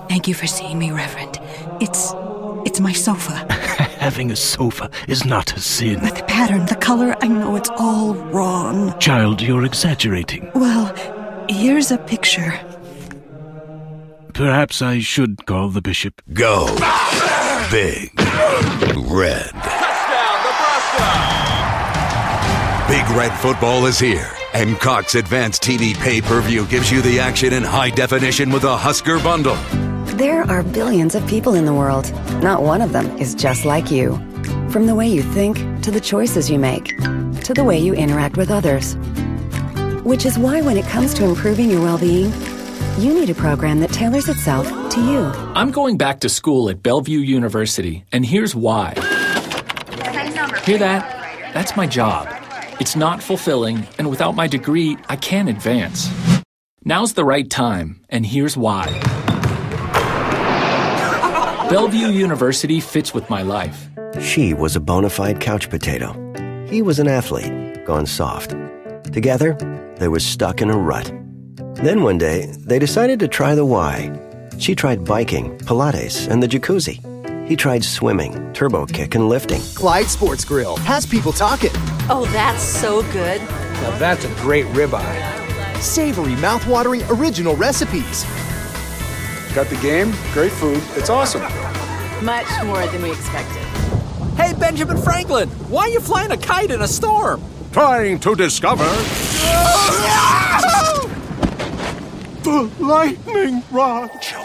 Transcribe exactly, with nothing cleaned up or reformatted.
Thank you for seeing me, Reverend. It's... it's my sofa. Having a sofa is not a sin. But the pattern, the color, I know it's all wrong. Child, you're exaggerating. Well, here's a picture. Perhaps I should call the bishop. Go. Big. Red. Touchdown, Nebraska! Big Red football is here, and Cox Advanced T V pay-per-view gives you the action in high definition with a Husker bundle. There are billions of people in the world. Not one of them is just like you. From the way you think, to the choices you make, to the way you interact with others. Which is why when it comes to improving your well-being, you need a program that tailors itself to you. I'm going back to school at Bellevue University, and here's why. Hear that? That's my job. It's not fulfilling, and without my degree, I can't advance. Now's the right time, and here's why. Bellevue University fits with my life. She was a bona fide couch potato. He was an athlete, gone soft. Together, they were stuck in a rut. Then one day, they decided to try the why. She tried biking, Pilates, and the jacuzzi. He tried swimming, turbo kick, and lifting. Clyde Sports Grill has people talking. Oh, that's so good. Now that's a great ribeye. Savory, mouth-watering, original recipes. Got the game, great food, it's awesome. Much more than we expected. Hey, Benjamin Franklin, why are you flying a kite in a storm? Trying to discover... the lightning rod.